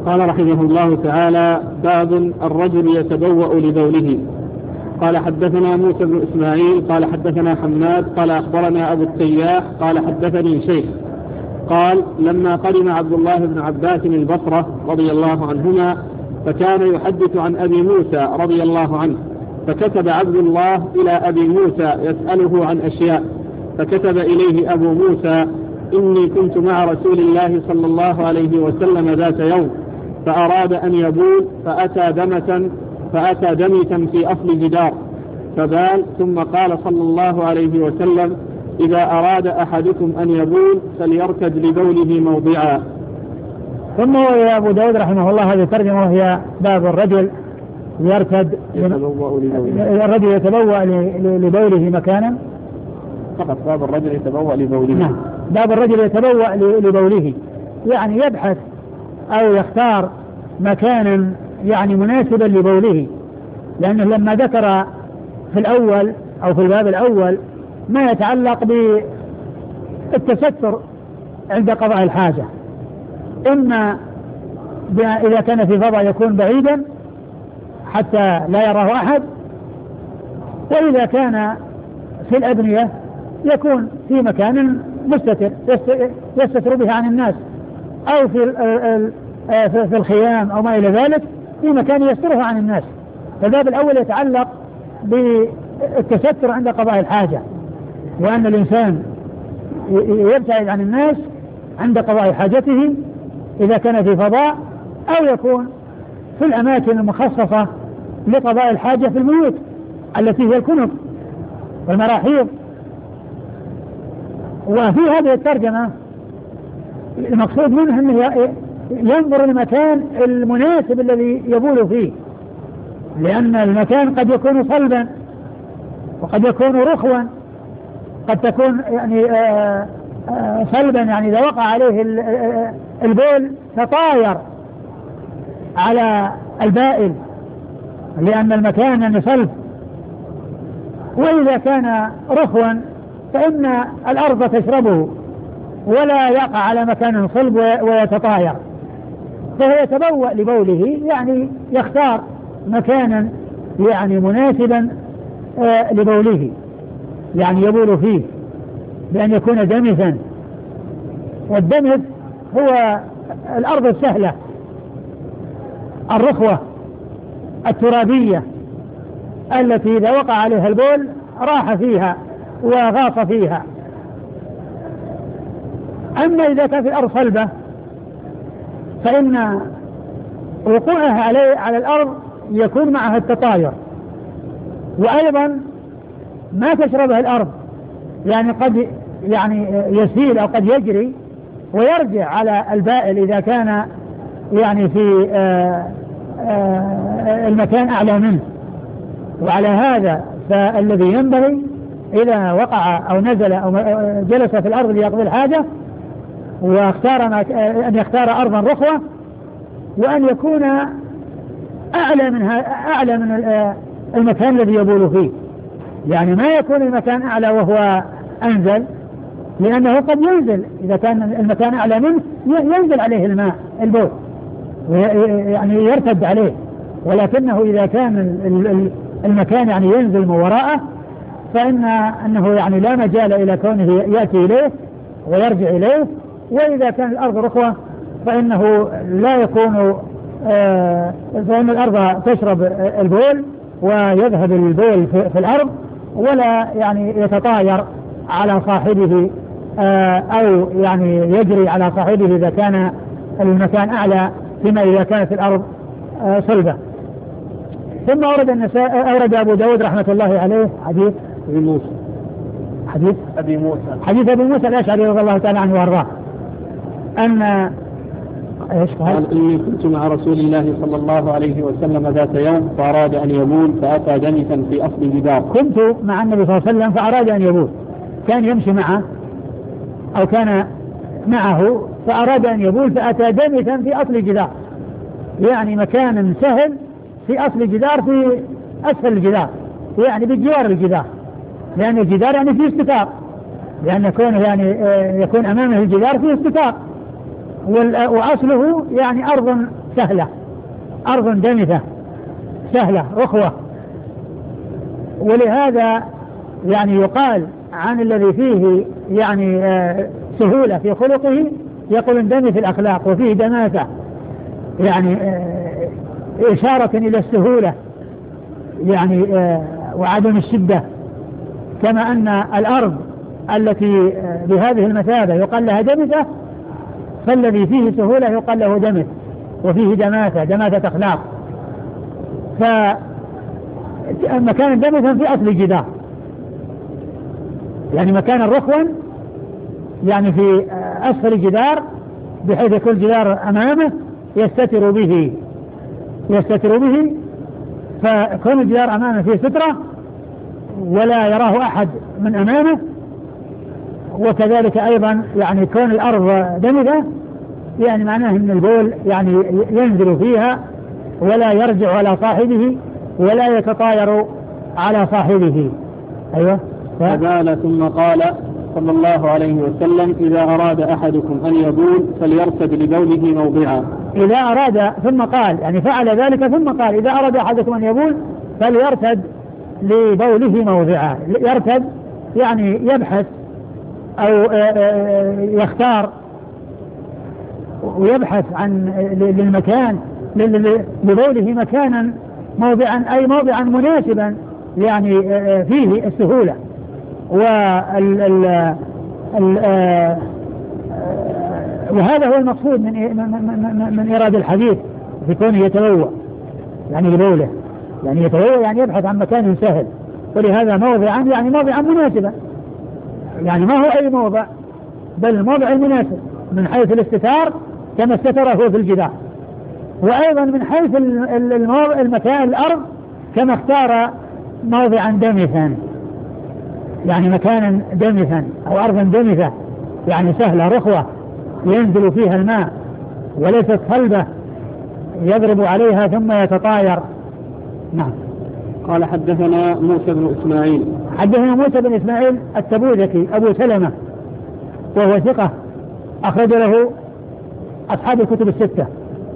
قال رحمه الله تعالى: باب الرجل يتبوأ لبوله. قال حدثنا موسى بن إسماعيل قال حدثنا حماد قال أخبرنا أبو التياح قال حدثني شيخ قال: لما قدم عبد الله بن عباس البصرة رضي الله عنهما فكان يحدث عن أبي موسى رضي الله عنه، فكتب عبد الله إلى أبي موسى يسأله عن أشياء، فكتب إليه أبو موسى: إني كنت مع رسول الله صلى الله عليه وسلم ذات يوم فأراد أن يبول فأتى دمية في أصل جدار فبال، ثم قال صلى الله عليه وسلم: إذا أراد أحدكم أن يبول فليركد لبوله موضعا. ثم يا أبو داود رحمه الله هذه الترجمة وهي باب الرجل الرجل يتبوأ لبوله مكانا فقط. باب الرجل يتبوأ لبوله. نعم، باب الرجل يتبوأ لبوله، يعني يبحث أو يختار مكانا يعني مناسبا لبوله، لأنه لما ذكر في الأول أو في الباب الأول ما يتعلق بالتستر عند قضاء الحاجة، إما إذا كان في فضاء يكون بعيدا حتى لا يراه أحد، وإذا كان في الأبنية يكون في مكان مستتر يستتر به عن الناس، أو في الخيام أو ما إلى ذلك، في مكان يستره عن الناس. فالباب الأول يتعلق بالتستر عند قضاء الحاجة، وأن الإنسان يبتعد عن الناس عند قضاء حاجته إذا كان في فضاء، أو يكون في الأماكن المخصصة لقضاء الحاجة في البيوت التي هي الكنب والمراحيض. وفي هذه الترجمة المقصود منه أنه ينظر المكان المناسب الذي يبول فيه، لأن المكان قد يكون صلبا وقد يكون رخوا، قد تكون يعني صلبا، يعني إذا وقع عليه البول تطاير على البائل لأن المكان يعني صلب. وإذا كان رخوا فإن الأرض تشربه ولا يقع على مكان صلب ويتطاير، فهو يتبوأ لبوله، يعني يختار مكانا يعني مناسبا لبوله، يعني يبول فيه بأن يكون دمثا. والدمث هو الأرض السهلة الرخوة الترابية التي إذا وقع عليها البول راح فيها وغاص فيها. أما إذا كانت الأرض صلبة فإن وقوعها على الأرض يكون معها التطاير، وأيضا ما تشربه الأرض، يعني قد يعني يسيل أو قد يجري ويرجع على البائل إذا كان يعني في المكان أعلى منه. وعلى هذا فالذي ينبغي إذا وقع أو نزل أو جلس في الأرض ليقضي الحاجة واختار أن يختار أرضا رخوة، وأن يكون أعلى من المكان الذي يبول فيه، يعني ما يكون المكان أعلى وهو أنزل، لأنه قد ينزل إذا كان المكان أعلى منه ينزل عليه الماء البول يعني يرتد عليه. ولكنه إذا كان المكان يعني ينزل من وراءه فإنه يعني لا مجال إلى كونه يأتي إليه ويرجع إليه. وإذا كان الأرض رخوة فإنه لا يكون فإن الأرض تشرب البول ويذهب البول في الأرض، ولا يعني يتطاير على صاحبه أو يعني يجري على صاحبه إذا كان المكان أعلى، فيما إذا كانت الأرض صلبة. ثم أورد أبو داود رحمة الله عليه حديث أبي موسى الأشعري رضي الله تعالى عنه وارضاه أن قال: إني كنت مع رسول الله صلى الله عليه وسلم ذات يوم فأراد أن يبول فأتى دمثا في أصل جدار. كنت مع النبي صلى الله عليه وسلم فأراد أن يبول، كان يمشي معه أو كان معه فأراد أن يبول فأتى دمثا في أصل جدار، يعني مكان سهل في أصل الجدار في أسفل الجدار، يعني بجوار الجدار، لأن الجدار يعني فيه استتار، لأن كونه يعني يكون أمامه الجدار فيه استتار، وأصله يعني أرض سهلة، أرض دمثة سهلة رخوة. ولهذا يعني يقال عن الذي فيه يعني سهولة في خلقه يقول دمث الأخلاق، وفيه دماثة يعني إشارة إلى السهولة يعني وعدم الشدة. كما أن الأرض التي بهذه المثابة يقال لها دمثة، فالذي فيه سهولة يقال له دمث، وفيه دماثة أخلاق. فمكان دمثا في أصل الجدار، يعني مكان رخوا يعني في أسفل الجدار، بحيث يكون الجدار أمامه يستتر به، فكون الجدار أمامه فيه سترة ولا يراه أحد من أمامه. وكذلك أيضا يعني كون الأرض دمثة يعني معناه أن البول يعني ينزل فيها ولا يرجع على صاحبه ولا يتطاير على صاحبه. أيوة. فبال ثم قال صلى الله عليه وسلم: إذا أراد أحدكم أن يبول فليرتد لبوله موضعا. إذا أراد ثم قال يعني فعل ذلك ثم قال: إذا أراد أحدكم أن يبول فليرتد لبوله موضعا. يرتد يعني يبحث أو يختار ويبحث عن للمكان لبوله مكانا موضعا، أي موضعا مناسبا يعني فيه السهولة وهذا هو المقصود من إرادة الحديث في كونه يتبوأ يعني لبوله، يعني يتبوأ يعني يبحث عن مكان سهل. ولهذا موضعا يعني موضعا مناسبا، يعني ما هو أي موضع بل الموضع المناسب من حيث الاستتار كما استتره في الجدار، وأيضا من حيث المكان الأرض كما اختار موضعا دمثا، يعني مكانا دمثا أو أرضا دمثة يعني سهلة رخوة ينزل فيها الماء وليست صلبة يضرب عليها ثم يتطاير. نعم. قال: حدثنا موسى بن إسماعيل. حدثنا موسى بن إسماعيل التبوذكي أبو سلمة وهو ثقة أخرج له أصحاب الكتب الستة.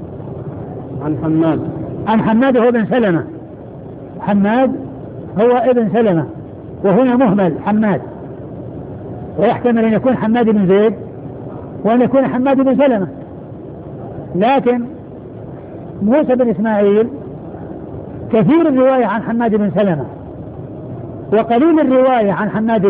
عن حماد هو ابن سلمة. حماد هو ابن سلمة، وهنا مهمل حماد، ويحتمل أن يكون حماد بن زيد وأن يكون حماد بن سلمة، لكن موسى بن إسماعيل كثير الرواية عن حماد بن سلمة وقليل الرواية عن حماد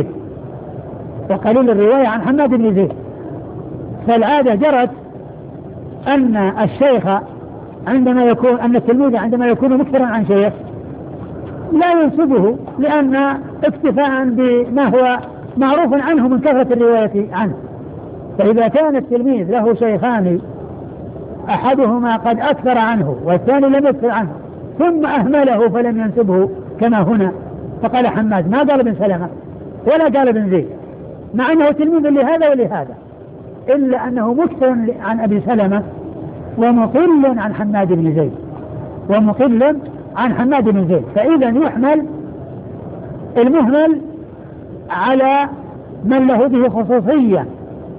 بن زيد، فالعادة جرت أن الشيخ أن التلميذ عندما يكون مكثرا عن شيخ لا ينسبه، لأن اكتفاء بما هو معروف عنه من كثرة الرواية عنه. فإذا كان التلميذ له شيخان أحدهما قد أكثر عنه والثاني لم يكثر عنه ثم أهمله فلم ينسبه كما هنا، فقال حماد ما قال ابن سلمة ولا قال ابن زيد، مع أنه تلميذ لهذا ولهذا، إلا أنه مكثر عن أبي سلمة ومقل عن حماد بن زيد. فإذا يحمل المهمل على من له به خصوصية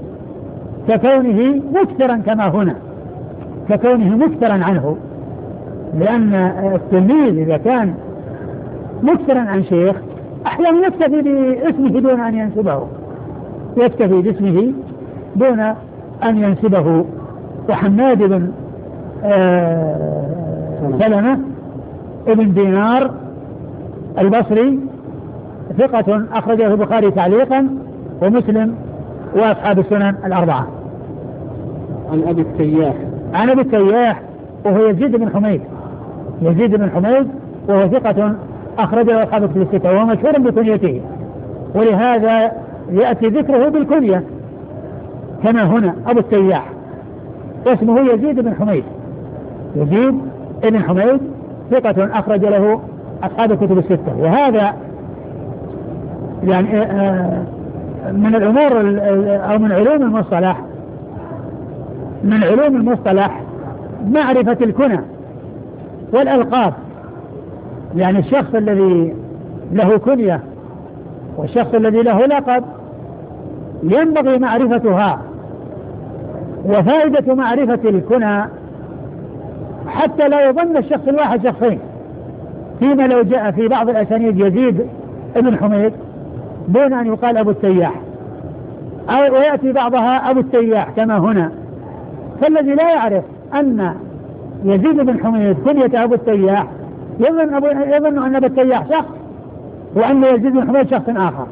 ككونه مكثرا كما هنا، ككونه مكثرا عنه، لأن التلميذ إذا كان مكثرا عن شيخ أحيانا يكتفي باسمه دون أن ينسبه. وحماد بن سلمة ابن دينار البصري ثقة أخرجه البخاري تعليقا ومسلم وأصحاب السنن الأربعة. عن أبي التياح وهو يزيد بن حميد وهو ثقة أخرجه أصحاب الكتب الستة وهو مشهور بكنيته، ولهذا يأتي ذكره بالكنية كما هنا أبو التياح، اسمه يزيد بن حميد ثقة أخرج له أصحاب الكتب الستة. وهذا يعني من الأمور أو من علوم المصطلح معرفة الكنى والألقاب، يعني الشخص الذي له كنية والشخص الذي له لقب ينبغي معرفتها. وفائدة معرفة الكنى حتى لا يظن الشخص الواحد شخصين، فيما لو جاء في بعض الأسانيد يزيد ابن حميد دون أن يقال أبو التياح، أو ويأتي بعضها أبو التياح كما هنا، فالذي لا يعرف أن يزيد بن حميد كنية أبو التياح يظن أن أبو التياح شخص، وأن يزيد بن حميد شخص آخر،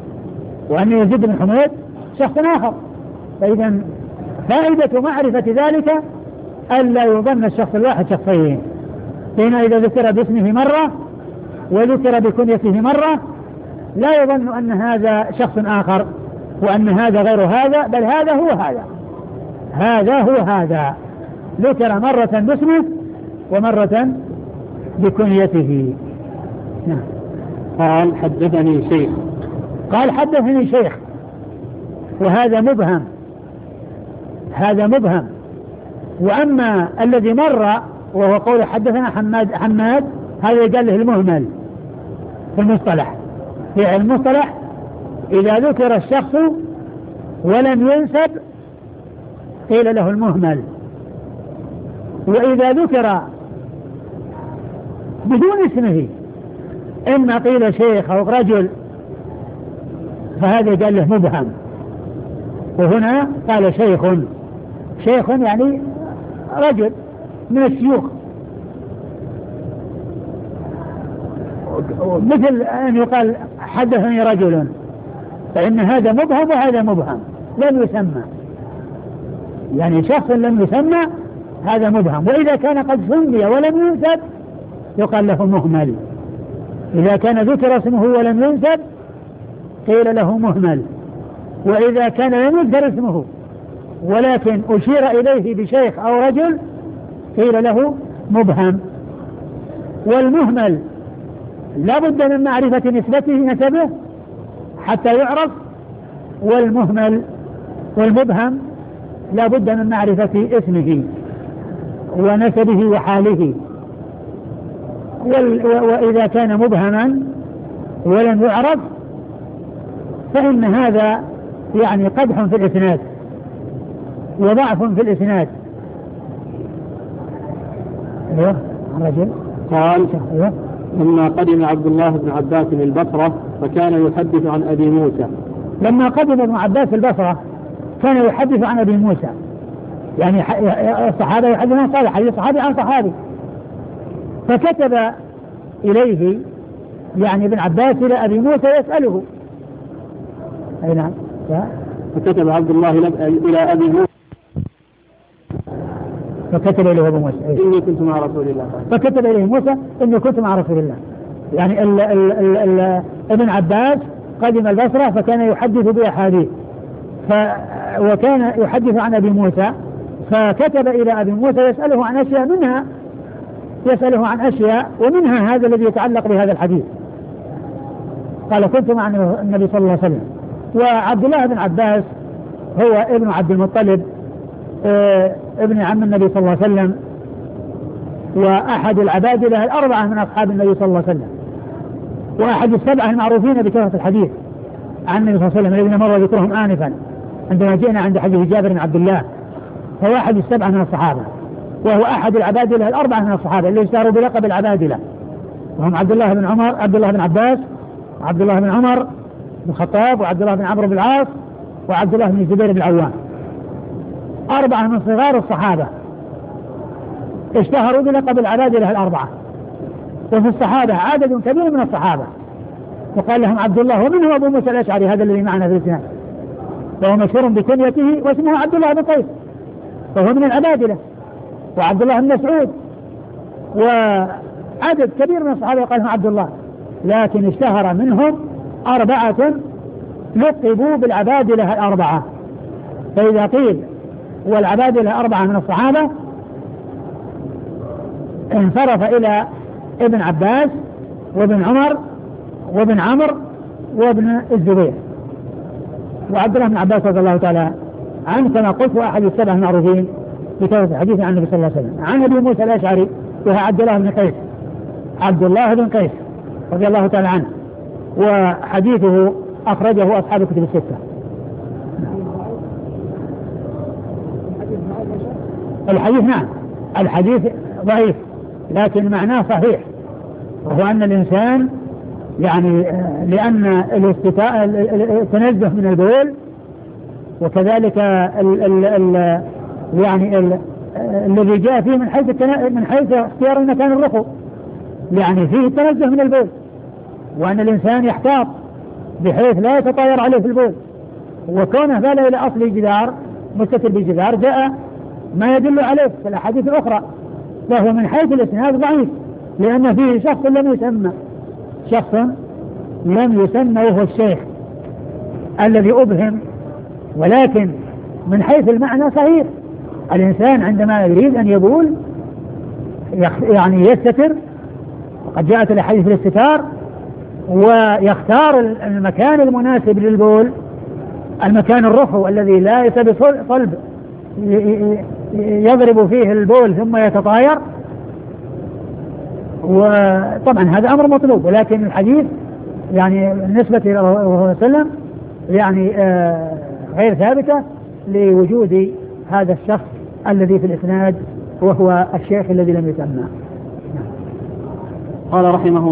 فإذا فائدة معرفة ذلك ألا يظن الشخص الواحد شخصين، حين إذا ذكر باسمه مرة وذكر بكنيته مرة لا يظن أن هذا شخص آخر وأن هذا غير هذا، بل هذا هو هذا ذكر مرة باسمه ومرة بكنيته. نعم. قال حدثني شيخ، وهذا مبهم. وأما الذي مر وهو قول حدثنا حماد هذا يقال له المهمل في المصطلح. في المصطلح إذا ذكر الشخص ولم ينسب قيل له المهمل، وإذا ذكر بدون اسمه إما قيل شيخ أو رجل فهذا قال له مبهم. وهنا قال شيخ يعني رجل من الشيوخ، مثل أن يقال حدثني رجل، فإن هذا مبهم وهذا مبهم لم يسمى، يعني شخص لم يسمى هذا مبهم. وإذا كان قد سمي ولم ينسب يقال له مهمل. إذا كان ذكر اسمه ولم ينسب قيل له مهمل، وإذا كان لم يذكر اسمه ولكن أشير إليه بشيخ أو رجل قيل له مبهم. والمهمل لا بد من معرفة نسبه حتى يعرف، والمبهم لا بد من معرفة اسمه ونسبه وحاله. وإذا كان مبهما ولم يعرف فإن هذا يعني قدح في الإسناد وضعف في الإسناد. رجل قال لما قدم عبد الله بن عباس البصرة فكان يحدث عن أبي موسى. لما قدم ابن عباس البصرة كان يحدث عن أبي موسى، يعني الصحابة يحدث عن صالح، حديث صحابي عن صحابي، فكتب إليه يعني ابن عباس إلى أبي موسى يسأله. أي نعم. فكتب عبد الله إلى أبي موسى فكتب إليه أبو موسى إني كنت مع رسول الله، فكتب إليه موسى إني كنت مع رسول الله. يعني ابن عباس قدم البصرة فكان يحدث بأحاديث، وكان يحدث عن أبي موسى، فكتب إلى أبي موسى يسأله عن أشياء ومنها هذا الذي يتعلق بهذا الحديث. قال كنت مع النبي صلى الله عليه وسلم. وعبد الله بن عباس هو ابن عبد المطلب ابن عم النبي صلى الله عليه وسلم، وأحد العبادلة الأربعة من أصحاب النبي صلى الله عليه وسلم، وأحد السبعة المعروفين بكثرة الحديث عن النبي صلى الله عليه وسلم الذين مر ذكرهم آنفا عندما جئنا عند حديث جابر بن عبد الله. فهو أحد السبعة من الصحابة، وهو أحد العبادلة الأربعة من الصحابة اللي اشتهروا بلقب العبادلة، وهم عبد الله بن عباس، وعبد الله بن عمر بن الخطاب، وعبد الله بن عمرو بن العاص، وعبد الله بن الزبير بن العوام، أربعة من صغار الصحابة اشتهروا بلقب العبادلة الأربعة. وفي الصحابة عدد كبير من الصحابة وقال لهم عبد الله، ومنهم أبو موسى الأشعري هذا الذي معنا في الإسناد، وهو مشهور بكنيته واسمه عبد الله بن قيس، وهو من العبادلة، وعبد الله بن مسعود، وعدد كبير من الصحابة قال لهم عبد الله، لكن اشتهر منهم أربعة لقبوا بالعبادلة الأربعة. فإذا قيل والعبادلة أربعة من الصحابة انصرف إلى ابن عباس وابن عمر وابن عمرو وابن الزبير. وعبد الله بن عباس رضي الله تعالى عنه كما قلت أحد السبع المعروفين بكثرة الحديث عن النبي صلى الله عليه وسلم. عن أبي موسى الأشعري وهو عبد الله بن قيس رضي الله تعالى عنه، وحديثه أخرجه أصحاب الكتب الستة. الحديث نعم، الحديث ضعيف لكن معناه صحيح، وهو أن الإنسان يعني لأن التنزه من البول وكذلك الذي جاء فيه من حيث اختيار المكان الرخو، يعني فيه التنزه من البول، وأن الإنسان يحتاط بحيث لا يتطاير عليه في البول، وكونه بال إلى أصل جدار مستتر بالجدار جاء ما يدل عليه في الأحاديث الأخرى، فهو من حيث الإسناد ضعيف لأن فيه شخص لم يسمى وهو الشيخ الذي أبهم، ولكن من حيث المعنى صحيح. الإنسان عندما يريد أن يبول يعني يستتر، وقد جاءت الأحاديث الاستتار، ويختار المكان المناسب للبول، المكان الرخو الذي ليس بصلب يضرب فيه البول ثم يتطاير، وطبعا هذا أمر مطلوب، ولكن الحديث يعني بالنسبة إلى الله صلى الله عليه وسلم يعني غير ثابتة لوجود هذا الشخص الذي في الإسناد وهو الشيخ الذي لم يسمى. قال رحمه